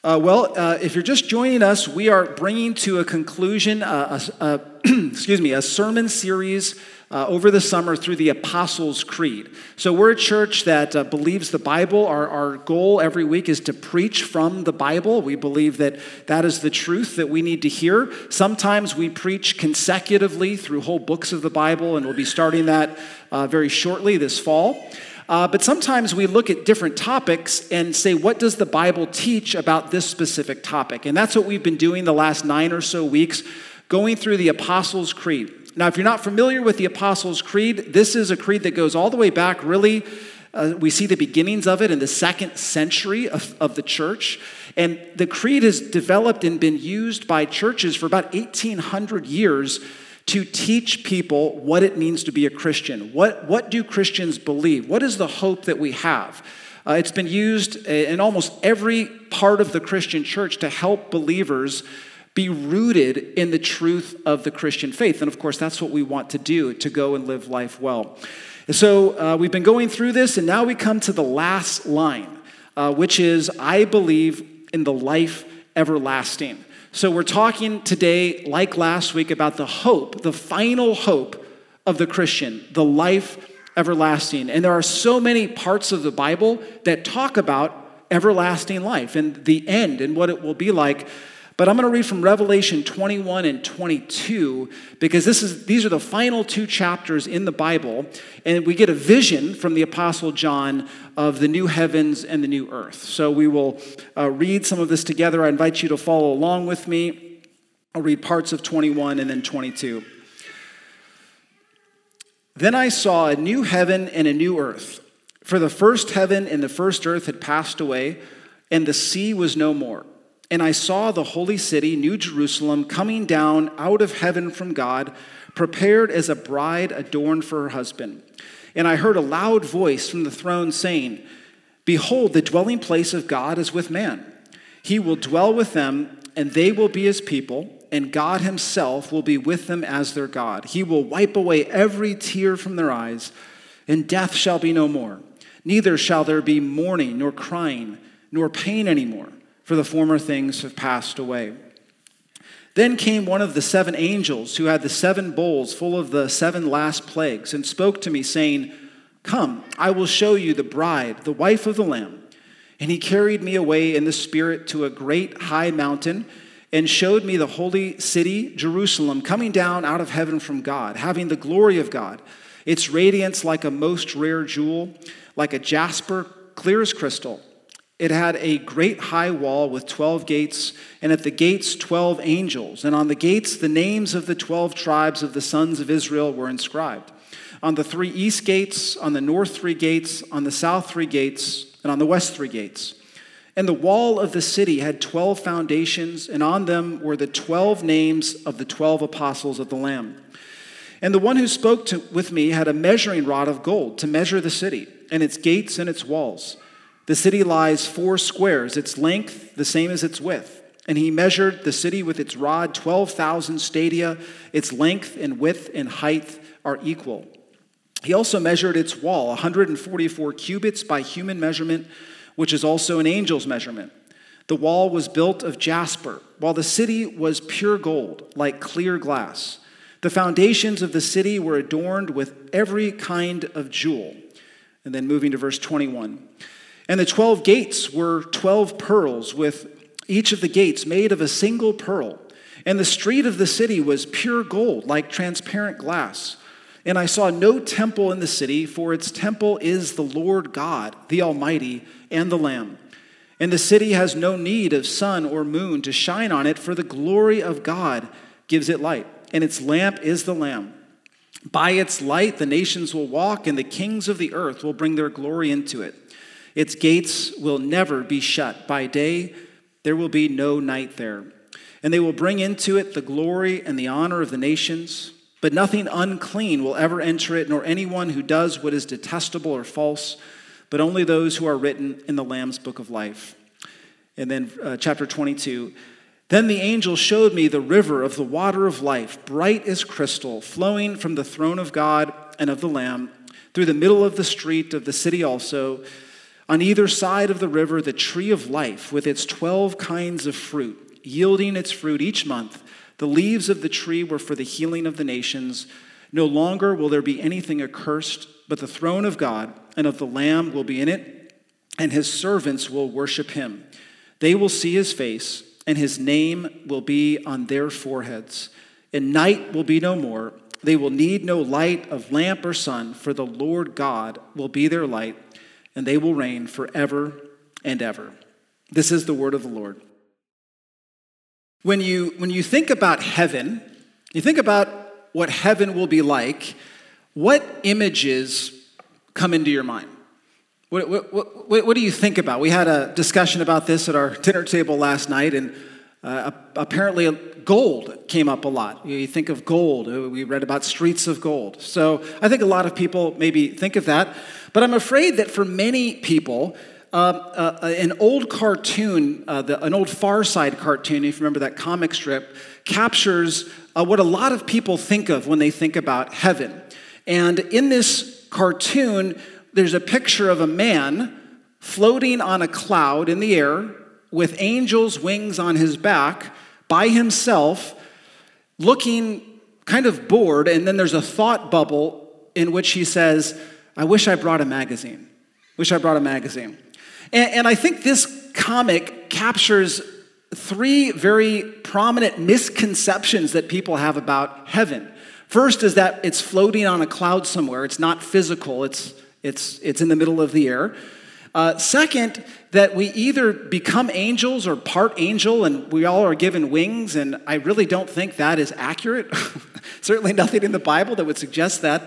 If you're just joining us, we are bringing to a conclusion a sermon series over the summer through the Apostles' Creed. So we're a church that believes the Bible. Our goal every week is to preach from the Bible. We believe that that is the truth that we need to hear. Sometimes we preach consecutively through whole books of the Bible, and we'll be starting that very shortly this fall. But sometimes we look at different topics and say, what does the Bible teach about this specific topic? And that's what we've been doing the last 9 or so weeks, going through the Apostles' Creed. Now, if you're not familiar with the Apostles' Creed, this is a creed that goes all the way back, really, we see the beginnings of it in the 2nd century of the church. And the creed has developed and been used by churches for about 1,800 years to teach people what it means to be a Christian. What do Christians believe? What is the hope that we have? It's been used in almost every part of the Christian church to help believers be rooted in the truth of the Christian faith. And of course, that's what we want to do, to go and live life well. And so we've been going through this, and now we come to the last line, which is, I believe in the life everlasting. So we're talking today, like last week, about the hope, the final hope of the Christian, the life everlasting. And there are so many parts of the Bible that talk about everlasting life and the end and what it will be like. But I'm going to read from Revelation 21 and 22 because these are the final 2 chapters in the Bible, and we get a vision from the Apostle John of the new heavens and the new earth. So we will read some of this together. I invite you to follow along with me. I'll read parts of 21 and then 22. Then I saw a new heaven and a new earth, for the first heaven and the first earth had passed away, and the sea was no more. And I saw the holy city, New Jerusalem, coming down out of heaven from God, prepared as a bride adorned for her husband. And I heard a loud voice from the throne saying, Behold, the dwelling place of God is with man. He will dwell with them, and they will be his people, and God himself will be with them as their God. He will wipe away every tear from their eyes, and death shall be no more. Neither shall there be mourning, nor crying, nor pain anymore, for the former things have passed away. Then came one of the 7 angels who had the 7 bowls full of the 7 last plagues and spoke to me, saying, Come, I will show you the bride, the wife of the Lamb. And he carried me away in the Spirit to a great high mountain and showed me the holy city, Jerusalem, coming down out of heaven from God, having the glory of God, its radiance like a most rare jewel, like a jasper, clear as crystal. It had a great high wall with 12 gates, and at the gates 12 angels. And on the gates the names of the 12 tribes of the sons of Israel were inscribed. On the 3 east gates, on the north 3 gates, on the south 3 gates, and on the west 3 gates. And the wall of the city had 12 foundations, and on them were the 12 names of the 12 apostles of the Lamb. And the one who spoke with me had a measuring rod of gold to measure the city, and its gates and its walls. The city lies 4 squares, its length the same as its width. And he measured the city with its rod, 12,000 stadia. Its length and width and height are equal. He also measured its wall, 144 cubits by human measurement, which is also an angel's measurement. The wall was built of jasper, while the city was pure gold, like clear glass. The foundations of the city were adorned with every kind of jewel. And then moving to verse 21. And the 12 gates were 12 pearls, with each of the gates made of a single pearl. And the street of the city was pure gold, like transparent glass. And I saw no temple in the city, for its temple is the Lord God, the Almighty, and the Lamb. And the city has no need of sun or moon to shine on it, for the glory of God gives it light, and its lamp is the Lamb. By its light the nations will walk, and the kings of the earth will bring their glory into it. Its gates will never be shut. By day there will be no night there. And they will bring into it the glory and the honor of the nations. But nothing unclean will ever enter it, nor anyone who does what is detestable or false, but only those who are written in the Lamb's book of life. And then chapter 22. Then the angel showed me the river of the water of life, bright as crystal, flowing from the throne of God and of the Lamb, through the middle of the street of the city also. On either side of the river, the tree of life with its 12 kinds of fruit, yielding its fruit each month. The leaves of the tree were for the healing of the nations. No longer will there be anything accursed, but the throne of God and of the Lamb will be in it, and his servants will worship him. They will see his face, and his name will be on their foreheads. And night will be no more. They will need no light of lamp or sun, for the Lord God will be their light, and they will reign forever and ever. This is the word of the Lord. When you think about heaven, you think about what heaven will be like, what images come into your mind? What do you think about? We had a discussion about this at our dinner table last night, and apparently gold came up a lot. You think of gold. We read about streets of gold. So I think a lot of people maybe think of that. But I'm afraid that for many people, an old cartoon, an old Far Side cartoon, if you remember that comic strip, captures what a lot of people think of when they think about heaven. And in this cartoon, there's a picture of a man floating on a cloud in the air with angels' wings on his back by himself, looking kind of bored. And then there's a thought bubble in which he says, I wish I brought a magazine. Wish I brought a magazine. And I think this comic captures three very prominent misconceptions that people have about heaven. First is that it's floating on a cloud somewhere. It's not physical. It's in the middle of the air. Second, that we either become angels or part angel, and we all are given wings, and I really don't think that is accurate. Certainly nothing in the Bible that would suggest that.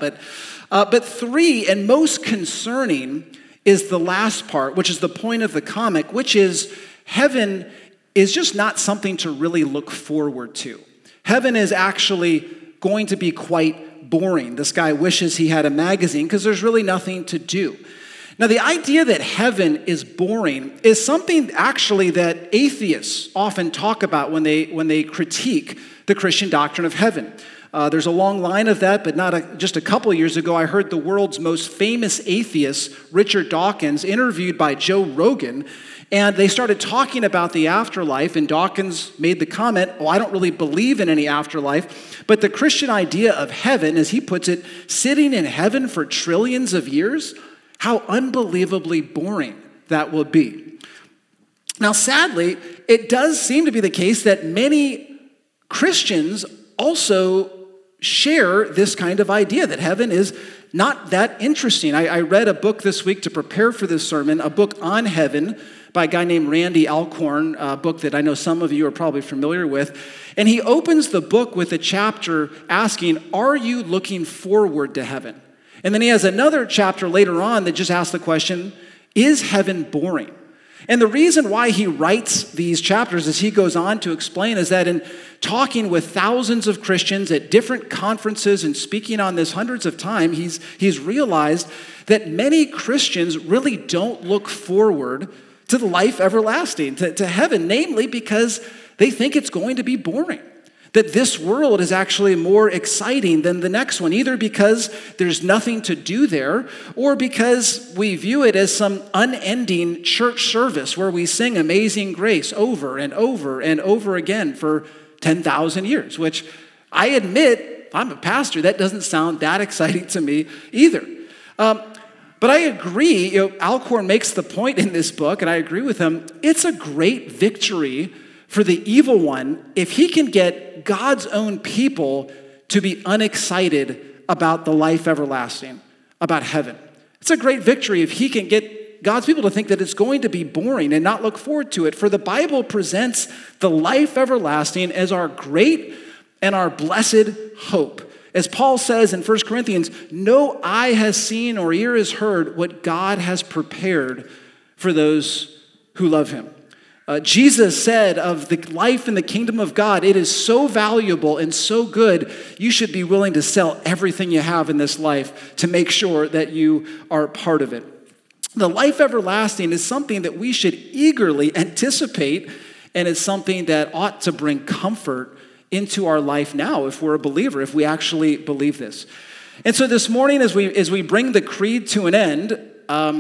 But three, and most concerning, is the last part, which is the point of the comic, which is heaven is just not something to really look forward to. Heaven is actually going to be quite boring. This guy wishes he had a magazine because there's really nothing to do. Now, the idea that heaven is boring is something actually that atheists often talk about when they critique the Christian doctrine of heaven. There's a long line of that, but just a couple of years ago, I heard the world's most famous atheist, Richard Dawkins, interviewed by Joe Rogan, and they started talking about the afterlife, and Dawkins made the comment, I don't really believe in any afterlife, but the Christian idea of heaven, as he puts it, sitting in heaven for trillions of years, how unbelievably boring that would be. Now, sadly, it does seem to be the case that many Christians also share this kind of idea that heaven is not that interesting. I read a book this week to prepare for this sermon, a book on heaven by a guy named Randy Alcorn, a book that I know some of you are probably familiar with. And he opens the book with a chapter asking, are you looking forward to heaven? And then he has another chapter later on that just asks the question, is heaven boring? And the reason why he writes these chapters, as he goes on to explain, is that in talking with thousands of Christians at different conferences and speaking on this hundreds of times, he's realized that many Christians really don't look forward to the life everlasting, to heaven, namely because they think it's going to be boring. That this world is actually more exciting than the next one, either because there's nothing to do there or because we view it as some unending church service where we sing Amazing Grace over and over and over again for 10,000 years, which I admit, I'm a pastor, that doesn't sound that exciting to me either. But I agree, Alcorn makes the point in this book, and I agree with him, it's a great victory for the evil one if he can get God's own people to be unexcited about the life everlasting, about heaven. It's a great victory if he can get God's people to think that it's going to be boring and not look forward to it. For the Bible presents the life everlasting as our great and our blessed hope. As Paul says in 1 Corinthians, no eye has seen or ear has heard what God has prepared for those who love him. Jesus said of the life in the kingdom of God, it is so valuable and so good, you should be willing to sell everything you have in this life to make sure that you are part of it. The life everlasting is something that we should eagerly anticipate, and it's something that ought to bring comfort into our life now if we're a believer, if we actually believe this. And so this morning, as we bring the creed to an end,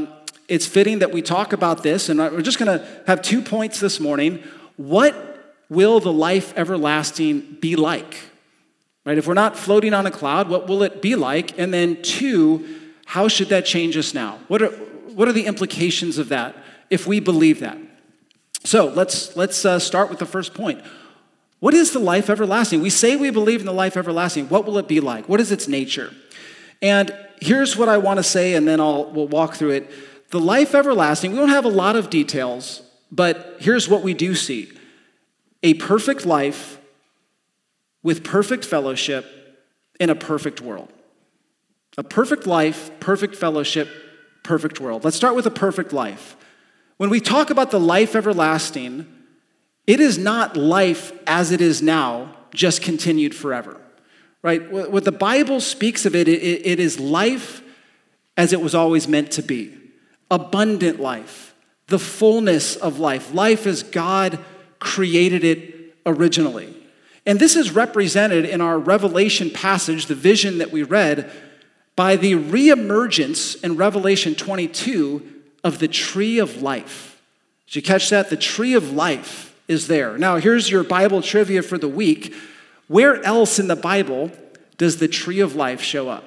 it's fitting that we talk about this, and we're just going to have 2 points this morning. What will the life everlasting be like? Right? If we're not floating on a cloud, what will it be like? And then 2, how should that change us now? What are the implications of that if we believe that? So let's start with the first point. What is the life everlasting? We say we believe in the life everlasting. What will it be like? What is its nature? And here's what I want to say, and then we'll walk through it. The life everlasting, we don't have a lot of details, but here's what we do see. A perfect life with perfect fellowship in a perfect world. A perfect life, perfect fellowship, perfect world. Let's start with a perfect life. When we talk about the life everlasting, it is not life as it is now, just continued forever. Right? What the Bible speaks of it is life as it was always meant to be. Abundant life, the fullness of life, life as God created it originally. And this is represented in our Revelation passage, the vision that we read, by the reemergence in Revelation 22 of the tree of life. Did you catch that? The tree of life is there. Now, here's your Bible trivia for the week. Where else in the Bible does the tree of life show up?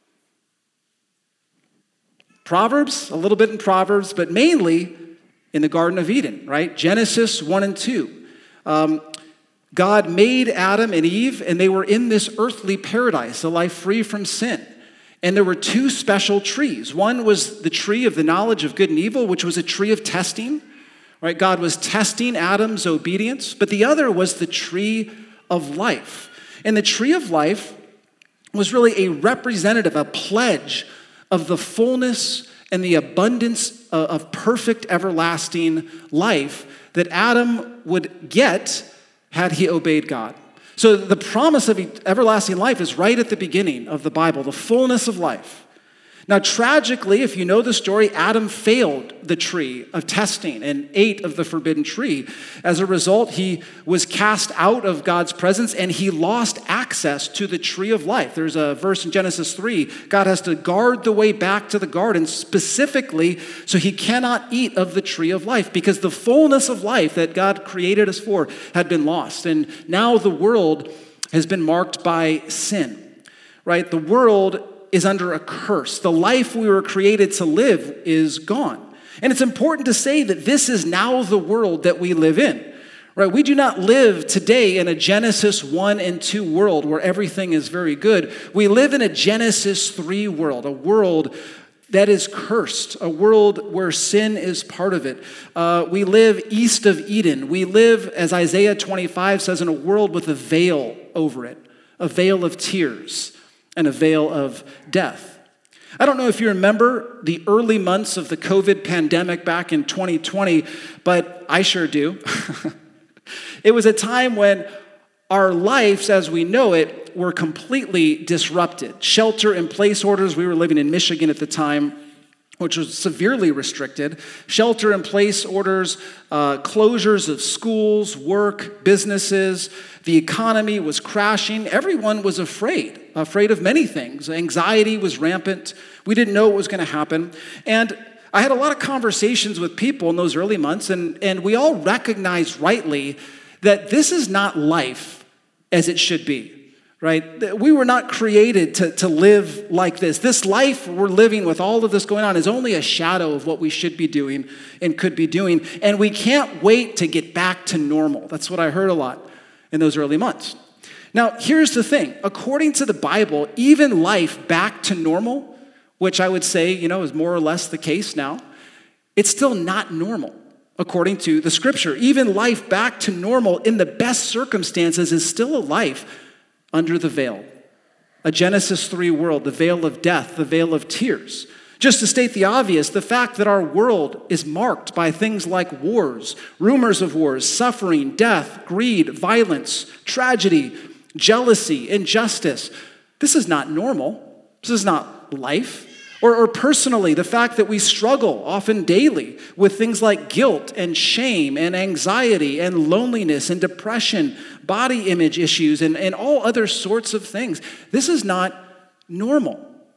Proverbs, a little bit in Proverbs, but mainly in the Garden of Eden, right? Genesis 1 and 2. God made Adam and Eve, and they were in this earthly paradise, a life free from sin. And there were 2 special trees. One was the tree of the knowledge of good and evil, which was a tree of testing, right? God was testing Adam's obedience. But the other was the tree of life. And the tree of life was really a representative, a pledge of the fullness and the abundance of perfect everlasting life that Adam would get had he obeyed God. So the promise of everlasting life is right at the beginning of the Bible, the fullness of life. Now, tragically, if you know the story, Adam failed the tree of testing and ate of the forbidden tree. As a result, he was cast out of God's presence and he lost access to the tree of life. There's a verse in Genesis 3, God has to guard the way back to the garden specifically so he cannot eat of the tree of life because the fullness of life that God created us for had been lost. And now the world has been marked by sin, right? The world is under a curse. The life we were created to live is gone. And it's important to say that this is now the world that we live in, right? We do not live today in a Genesis 1 and 2 world where everything is very good. We live in a Genesis 3 world, a world that is cursed, a world where sin is part of it. We live east of Eden. We live, as Isaiah 25 says, in a world with a veil over it, a veil of tears and a veil of death. I don't know if you remember the early months of the COVID pandemic back in 2020, but I sure do. It was a time when our lives as we know it were completely disrupted. Shelter-in-place orders, we were living in Michigan at the time, which was severely restricted. Shelter-in-place orders, closures of schools, work, businesses. The economy was crashing. Everyone was afraid of many things. Anxiety was rampant. We didn't know what was going to happen. And I had a lot of conversations with people in those early months, and we all recognized rightly that this is not life as it should be. Right? We were not created to live like this. This life we're living with all of this going on is only a shadow of what we should be doing and could be doing. And we can't wait to get back to normal. That's what I heard a lot in those early months. Now, here's the thing. According to the Bible, even life back to normal, which I would say, is more or less the case now, it's still not normal. According to the scripture, even life back to normal in the best circumstances is still a life under the veil. A Genesis 3 world, the veil of death, the veil of tears. Just to state the obvious, the fact that our world is marked by things like wars, rumors of wars, suffering, death, greed, violence, tragedy, jealousy, injustice. This is not normal. This is not life. Or personally, the fact that we struggle often daily with things like guilt and shame and anxiety and loneliness and depression, body image issues, and all other sorts of things. This is not normal.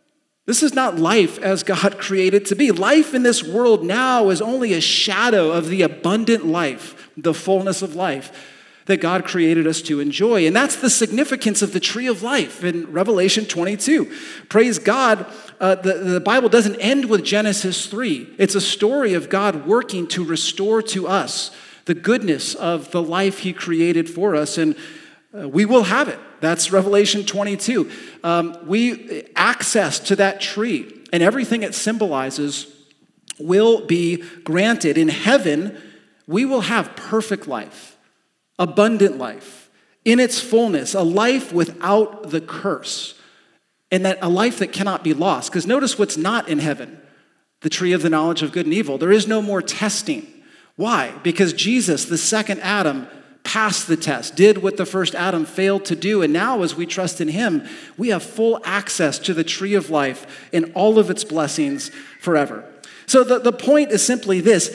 This is not life as God created to be. Life in this world now is only a shadow of the abundant life, the fullness of life that God created us to enjoy. And that's the significance of the tree of life in Revelation 22. Praise God, the Bible doesn't end with Genesis 3. It's a story of God working to restore to us the goodness of the life he created for us, and we will have it. That's Revelation 22. We access to that tree and everything it symbolizes will be granted. In heaven, we will have perfect life, abundant life, in its fullness, a life without the curse, and that a life that cannot be lost. Because notice what's not in heaven, the tree of the knowledge of good and evil. There is no more testing. Why? Because Jesus, the second Adam, passed the test, did what the first Adam failed to do, and now as we trust in him, we have full access to the tree of life and all of its blessings forever. So the point is simply this: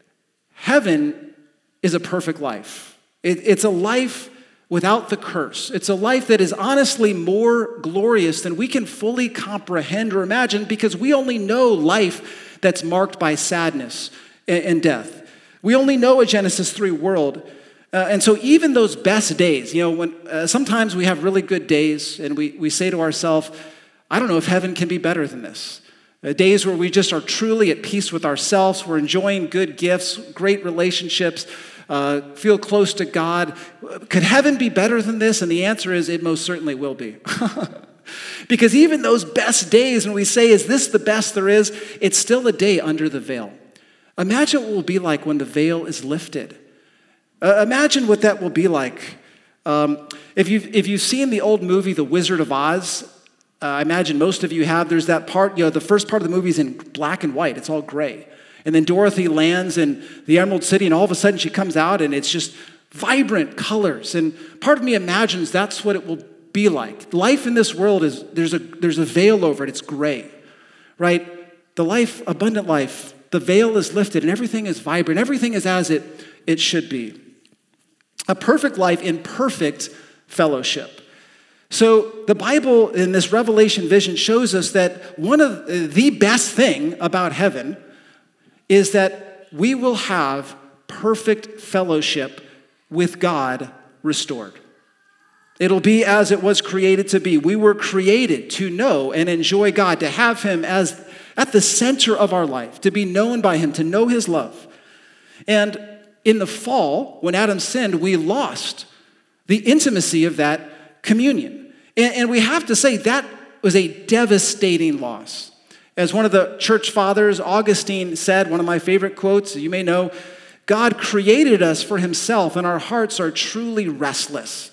heaven is a perfect life. It's a life without the curse. It's a life that is honestly more glorious than we can fully comprehend or imagine, because we only know life that's marked by sadness and death. We only know a Genesis 3 world. And so even those best days, when sometimes we have really good days and we say to ourselves, I don't know if heaven can be better than this. Days where we just are truly at peace with ourselves, we're enjoying good gifts, great relationships, feel close to God. Could heaven be better than this? And the answer is it most certainly will be. Because even those best days when we say, is this the best there is? It's still a day under the veil. Imagine what it will be like when the veil is lifted. Imagine what that will be like. If you've seen the old movie, The Wizard of Oz, I imagine most of you have. There's that part, the first part of the movie is in black and white. It's all gray. And then Dorothy lands in the Emerald City, and all of a sudden she comes out, and it's just vibrant colors. And part of me imagines that's what it will be like. Life in this world is, there's a veil over it. It's gray, right? The life, abundant life, the veil is lifted, and everything is vibrant. Everything is as it should be. A perfect life in perfect fellowship. So the Bible in this Revelation vision shows us that one of the best thing about heaven is that we will have perfect fellowship with God restored. It'll be as it was created to be. We were created to know and enjoy God, to have him as at the center of our life, to be known by him, to know his love. And in the fall, when Adam sinned, we lost the intimacy of that communion. And we have to say that was a devastating loss. As one of the church fathers, Augustine, said, one of my favorite quotes, you may know, God created us for himself, and our hearts are truly restless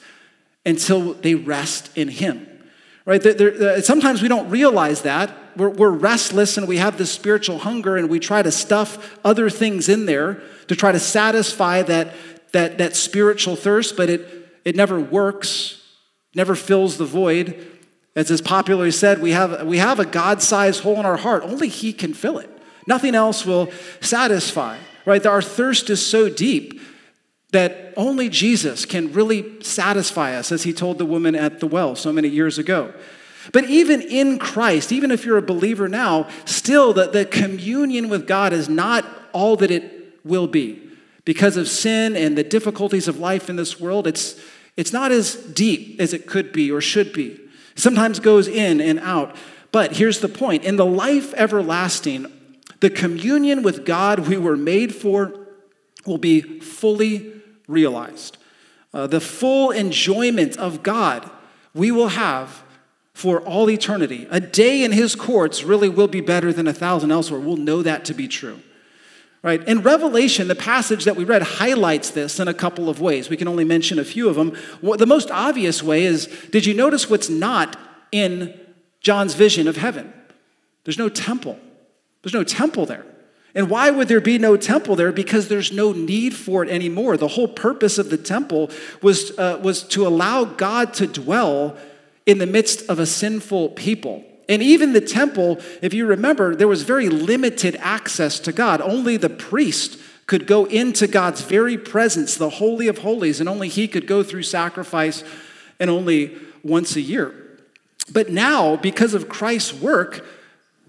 until they rest in him. Right? Sometimes we don't realize that. We're restless and we have this spiritual hunger, and we try to stuff other things in there to try to satisfy that spiritual thirst, but it never works, never fills the void. As is popularly said, we have a God-sized hole in our heart. Only he can fill it. Nothing else will satisfy. Right? Our thirst is so deep that only Jesus can really satisfy us, as he told the woman at the well so many years ago. But even in Christ, even if you're a believer now, still the communion with God is not all that it will be. Because of sin and the difficulties of life in this world, it's not as deep as it could be or should be. It sometimes goes in and out. But here's the point. In the life everlasting, the communion with God we were made for will be fully realized. The full enjoyment of God we will have for all eternity. A day in his courts really will be better than 1,000 elsewhere. We'll know that to be true. Right? In Revelation, the passage that we read highlights this in a couple of ways. We can only mention a few of them. The most obvious way is, did you notice what's not in John's vision of heaven? There's no temple. There's no temple there. And why would there be no temple there? Because there's no need for it anymore. The whole purpose of the temple was to allow God to dwell in the midst of a sinful people. And even the temple, if you remember, there was very limited access to God. Only the priest could go into God's very presence, the Holy of Holies, and only he could go through sacrifice, and only once a year. But now, because of Christ's work,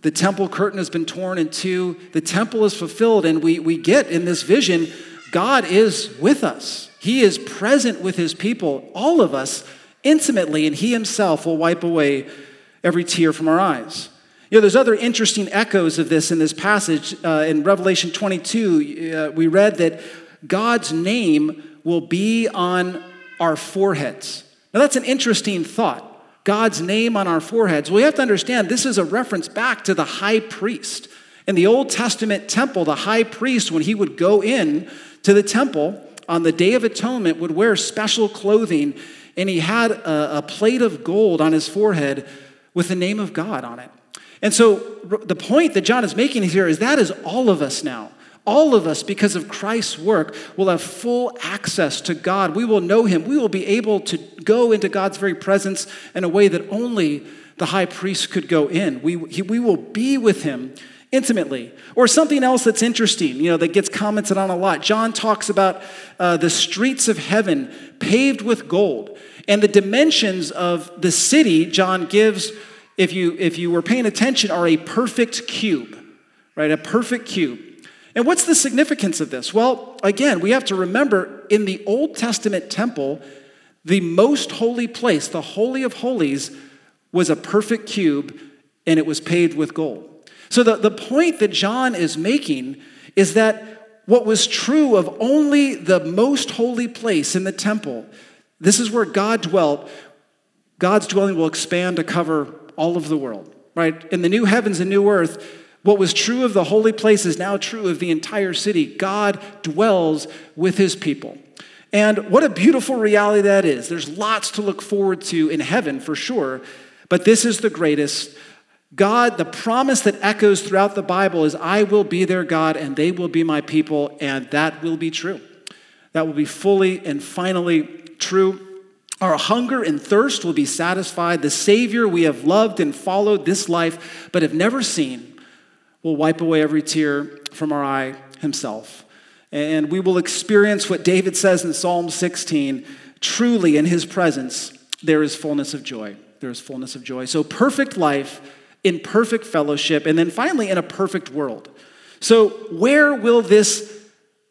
The temple curtain has been torn in two. The temple is fulfilled, and we get in this vision, God is with us. He is present with his people, all of us, intimately, and he himself will wipe away every tear from our eyes. There's other interesting echoes of this in this passage. In Revelation 22, we read that God's name will be on our foreheads. Now that's an interesting thought. God's name on our foreheads. Well, you have to understand, this is a reference back to the high priest. In the Old Testament temple, the high priest, when he would go in to the temple on the Day of Atonement, would wear special clothing, and he had a plate of gold on his forehead with the name of God on it. And so the point that John is making here is that is all of us now. All of us, because of Christ's work, will have full access to God. We will know him. We will be able to go into God's very presence in a way that only the high priest could go in. We will be with him intimately. Or something else that's interesting, that gets commented on a lot. John talks about the streets of heaven paved with gold. And the dimensions of the city, John gives, if you were paying attention, are a perfect cube, right? A perfect cube. And what's the significance of this? Well, again, we have to remember in the Old Testament temple, the most holy place, the Holy of Holies, was a perfect cube, and it was paved with gold. So the point that John is making is that what was true of only the most holy place in the temple, this is where God dwelt, God's dwelling will expand to cover all of the world, right? In the new heavens and new earth, what was true of the holy place is now true of the entire city. God dwells with his people. And what a beautiful reality that is. There's lots to look forward to in heaven for sure, but this is the greatest. God, the promise that echoes throughout the Bible is, I will be their God and they will be my people, and that will be true. That will be fully and finally true. Our hunger and thirst will be satisfied. The Savior we have loved and followed this life, but have never seen, will wipe away every tear from our eye himself. And we will experience what David says in Psalm 16, truly in his presence, there is fullness of joy. There is fullness of joy. So perfect life in perfect fellowship, and then finally in a perfect world. So where will this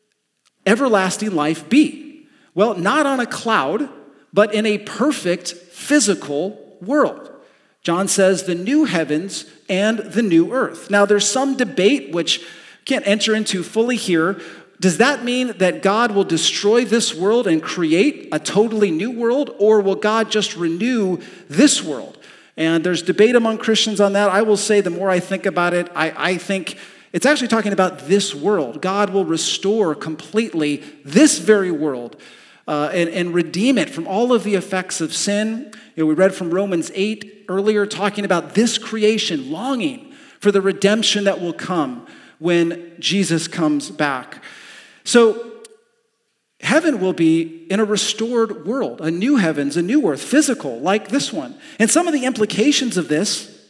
everlasting life be? Well, not on a cloud, but in a perfect physical world. John says the new heavens and the new earth. Now, there's some debate, which I can't enter into fully here. Does that mean that God will destroy this world and create a totally new world, or will God just renew this world? And there's debate among Christians on that. I will say the more I think about it, I think it's actually talking about this world. God will restore completely this very world and redeem it from all of the effects of sin. We read from Romans 8 earlier, talking about this creation longing for the redemption that will come when Jesus comes back. So heaven will be in a restored world, a new heavens, a new earth, physical, like this one. And some of the implications of this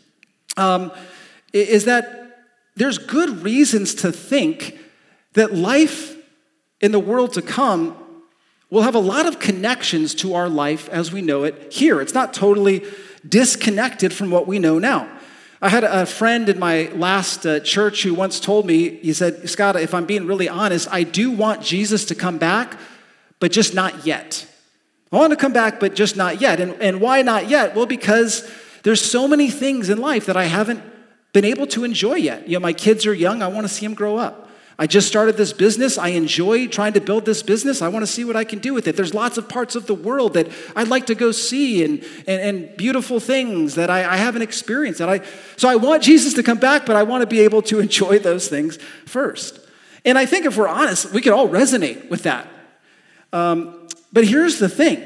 is that there's good reasons to think that life in the world to come will have a lot of connections to our life as we know it here. It's not totally disconnected from what we know now. I had a friend in my last church who once told me, he said, Scott, if I'm being really honest, I do want Jesus to come back, but just not yet. I want to come back, but just not yet. And why not yet? Well, because there's so many things in life that I haven't been able to enjoy yet. My kids are young. I want to see them grow up. I just started this business. I enjoy trying to build this business. I want to see what I can do with it. There's lots of parts of the world that I'd like to go see and beautiful things that I haven't experienced. So I want Jesus to come back, but I want to be able to enjoy those things first. And I think if we're honest, we could all resonate with that. But here's the thing.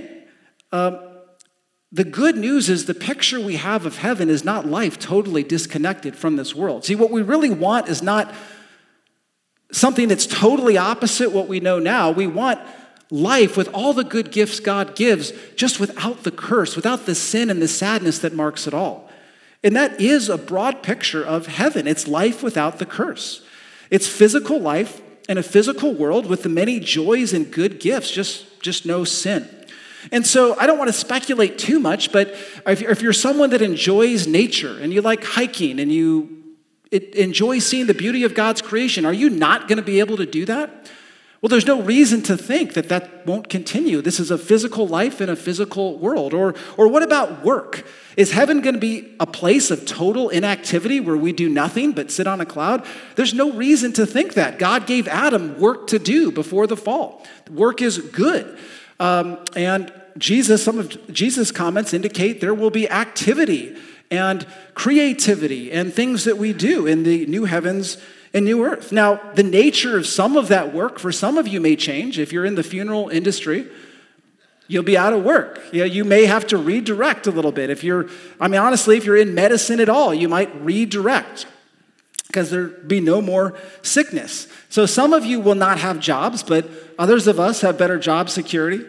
The good news is the picture we have of heaven is not life totally disconnected from this world. See, what we really want is not something that's totally opposite what we know now. We want life with all the good gifts God gives, just without the curse, without the sin and the sadness that marks it all. And that is a broad picture of heaven. It's life without the curse. It's physical life in a physical world with the many joys and good gifts, just no sin. And so I don't want to speculate too much, but if you're someone that enjoys nature and you like hiking and you enjoy seeing the beauty of God's creation. Are you not going to be able to do that? Well, there's no reason to think that that won't continue. This is a physical life in a physical world. Or what about work? Is heaven going to be a place of total inactivity where we do nothing but sit on a cloud? There's no reason to think that. God gave Adam work to do before the fall. Work is good. And some of Jesus' comments indicate there will be activity and creativity and things that we do in the new heavens and new earth. Now, the nature of some of that work for some of you may change. If you're in the funeral industry, you'll be out of work. You may have to redirect a little bit. Honestly, if you're in medicine at all, you might redirect because there'd be no more sickness. So some of you will not have jobs, but others of us have better job security.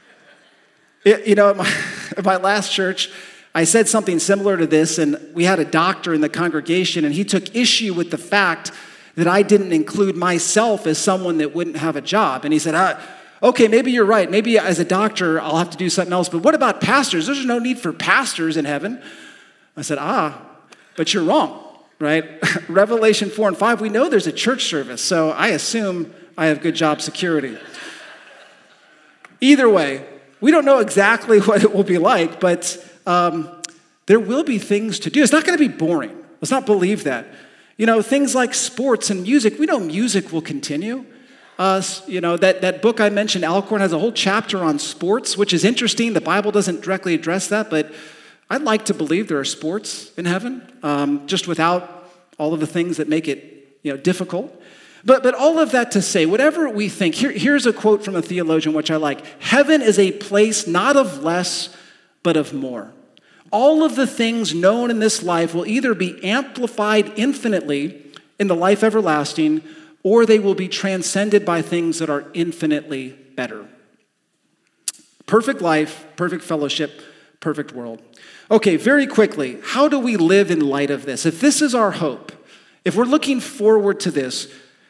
At my last church, I said something similar to this, and we had a doctor in the congregation, and he took issue with the fact that I didn't include myself as someone that wouldn't have a job. And he said, okay, maybe you're right. Maybe as a doctor, I'll have to do something else. But what about pastors? There's no need for pastors in heaven. I said, but you're wrong, right? Revelation 4 and 5, we know there's a church service, so I assume I have good job security. Either way, we don't know exactly what it will be like, but there will be things to do. It's not going to be boring. Let's not believe that. Things like sports and music, we know music will continue. That book I mentioned, Alcorn, has a whole chapter on sports, which is interesting. The Bible doesn't directly address that, but I'd like to believe there are sports in heaven, just without all of the things that make it difficult. But all of that to say, whatever we think, here's a quote from a theologian which I like. Heaven is a place not of less, but of more. All of the things known in this life will either be amplified infinitely in the life everlasting, or they will be transcended by things that are infinitely better. Perfect life, perfect fellowship, perfect world. Okay, very quickly, how do we live in light of this? If this is our hope, if we're looking forward to this,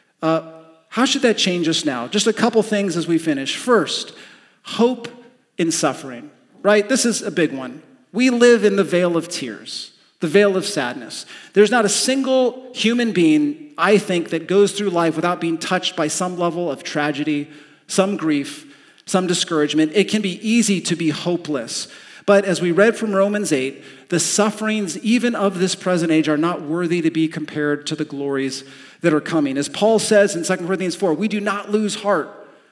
how should that change us now? Just a couple things as we finish. First, hope in suffering, right? This is a big one. We live in the vale of tears, the vale of sadness. There's not a single human being, I think, that goes through life without being touched by some level of tragedy, some grief, some discouragement. It can be easy to be hopeless. But as we read from Romans 8, the sufferings even of this present age are not worthy to be compared to the glories that are coming. As Paul says in 2 Corinthians 4, we do not lose heart.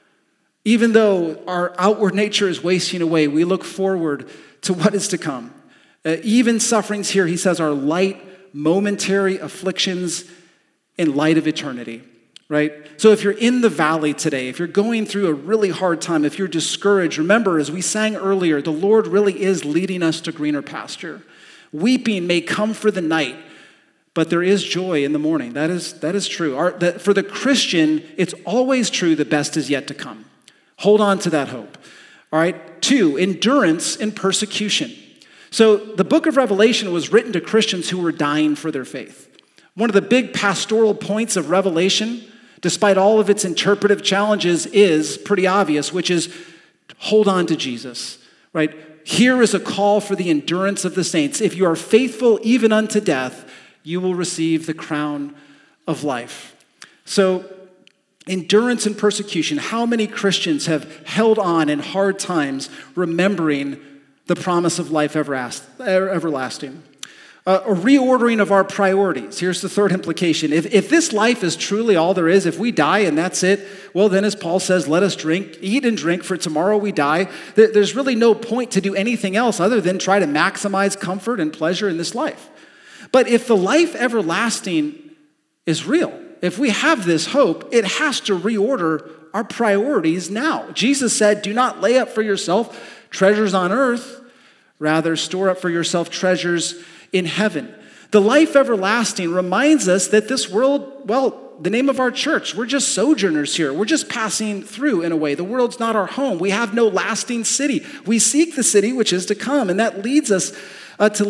Even though our outward nature is wasting away, we look forward to what is to come. Even sufferings here, he says, are light, momentary afflictions in light of eternity, right? So if you're in the valley today, if you're going through a really hard time, if you're discouraged, remember, as we sang earlier, the Lord really is leading us to greener pasture. Weeping may come for the night, but there is joy in the morning. That is true. For the Christian, it's always true the best is yet to come. Hold on to that hope. All right. 2, endurance in persecution. So the book of Revelation was written to Christians who were dying for their faith. One of the big pastoral points of Revelation, despite all of its interpretive challenges, is pretty obvious, which is hold on to Jesus, right? Here is a call for the endurance of the saints. If you are faithful even unto death, you will receive the crown of life. So endurance in persecution. How many Christians have held on in hard times, remembering the promise of life everlasting? A reordering of our priorities. Here's the third implication. If this life is truly all there is, if we die and that's it, well then, as Paul says, let us eat and drink, for tomorrow we die. There's really no point to do anything else other than try to maximize comfort and pleasure in this life. But if the life everlasting is real, if we have this hope, it has to reorder our priorities now. Jesus said, do not lay up for yourself treasures on earth, rather store up for yourself treasures in heaven. The life everlasting reminds us that this world, well, the name of our church, we're just sojourners here. We're just passing through in a way. The world's not our home. We have no lasting city. We seek the city which is to come, and that leads us to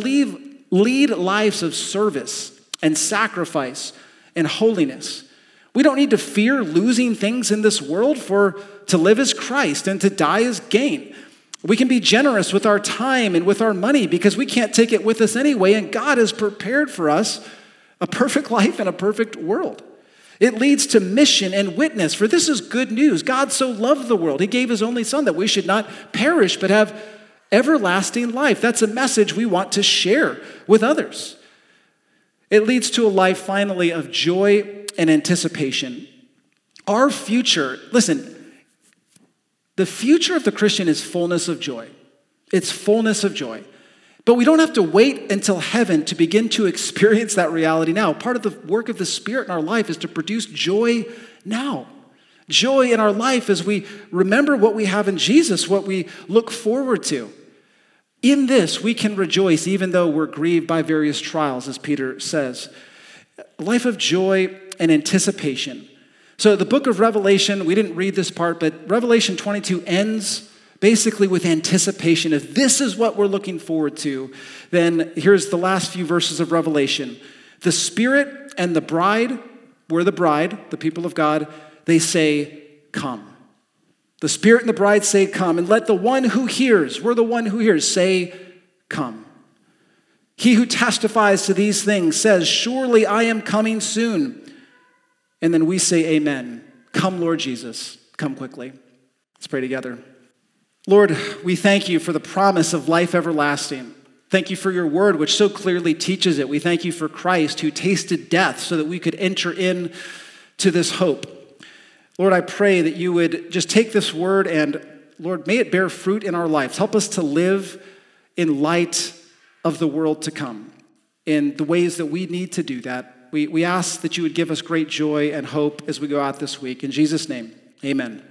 lead lives of service and sacrifice and holiness. We don't need to fear losing things in this world, for to live is Christ and to die is gain. We can be generous with our time and with our money because we can't take it with us anyway, and God has prepared for us a perfect life in a perfect world. It leads to mission and witness, for this is good news. God so loved the world, he gave his only son that we should not perish but have everlasting life. That's a message we want to share with others. It leads to a life, finally, of joy and anticipation. Our future, listen, the future of the Christian is fullness of joy. It's fullness of joy. But we don't have to wait until heaven to begin to experience that reality now. Part of the work of the Spirit in our life is to produce joy now. Joy in our life as we remember what we have in Jesus, what we look forward to. In this, we can rejoice even though we're grieved by various trials, as Peter says. A life of joy and anticipation. So the book of Revelation, we didn't read this part, but Revelation 22 ends basically with anticipation. If this is what we're looking forward to, then here's the last few verses of Revelation. The Spirit and the bride, we're the bride, the people of God, they say, come. The Spirit and the bride say, come. And let the one who hears, we're the one who hears, say, come. He who testifies to these things says, surely I am coming soon. And then we say, amen. Come, Lord Jesus. Come quickly. Let's pray together. Lord, we thank you for the promise of life everlasting. Thank you for your word, which so clearly teaches it. We thank you for Christ, who tasted death so that we could enter in to this hope. Lord, I pray that you would just take this word and, Lord, may it bear fruit in our lives. Help us to live in light of the world to come in the ways that we need to do that. We ask that you would give us great joy and hope as we go out this week. In Jesus' name, amen.